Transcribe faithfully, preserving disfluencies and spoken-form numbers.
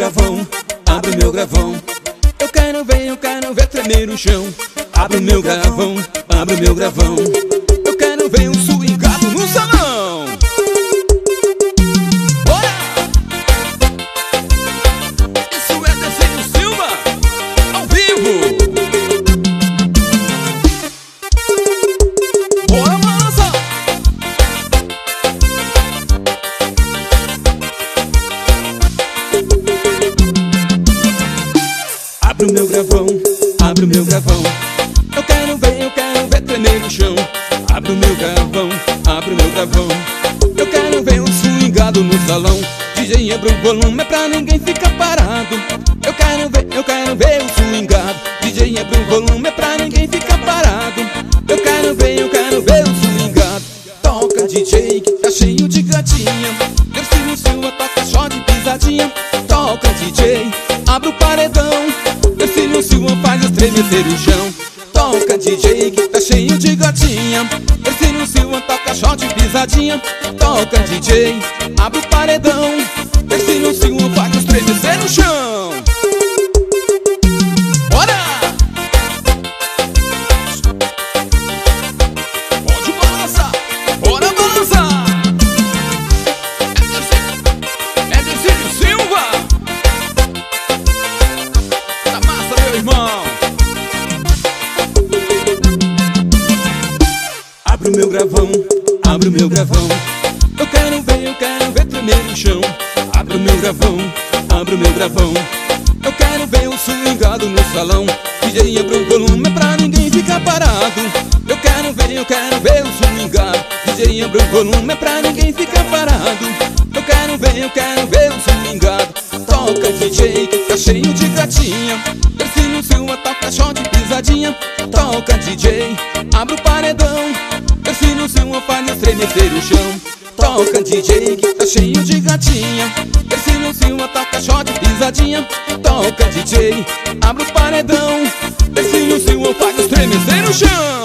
gravão, abre o meu gravão. Eu quero ver, eu quero ver tremer no chão. Abre o meu gravão, abre o meu gravão. Eu quero ver um swingado no salão. Bora! Isso é Desenho Silva, ao vivo. Bora, balança! Abre o meu gravão, abre o meu gravão. Eu quero ver, eu quero ver tremer no chão. Abre o meu gravão, abre o meu gravão. Eu quero ver um swingado no salão. D J abre o volume é pra ninguém ficar parado. Eu quero ver, eu quero ver o swingado. D J abre o volume é pra ninguém ficar parado. Eu quero ver, eu quero ver o swingado. Toca D J que tá cheio de gatinha. Desenho Silva toca shot de pisadinha. Toca D J, abre o paredão. Desenho Silva faz estremecer o chão. Toca D J que tá cheio de gatinha. Desenho Silva toca shot de pisadinha. Toca D J, abre o paredão. Desenho Silva faz estremecer o chão. Bora! Pode balançar, bora balançar. É Desenho Silva. Tá massa, meu irmão. Abre o meu gravão, abre o meu gravão. Eu quero ver, eu quero ver tremer no chão. Abre o meu gravão, abre o meu gravão. Eu quero ver o swingado no salão. D J abre o volume é pra ninguém ficar parado. Eu quero ver, eu quero ver o swingado. D J abre o volume é pra ninguém ficar parado. Eu quero ver, eu quero ver o swingado. Toca D J que tá cheio de gatinha. Desenho Silva toca shot de pisadinha. Toca D J, abre o paredão. Desenho Silva faz estremecer o chão. Toca D J que tá cheio de gatinha. Desenho Silva toca shot de pisadinha. Toca D J, abre o paredão. Desenho Silva faz estremecer o chão.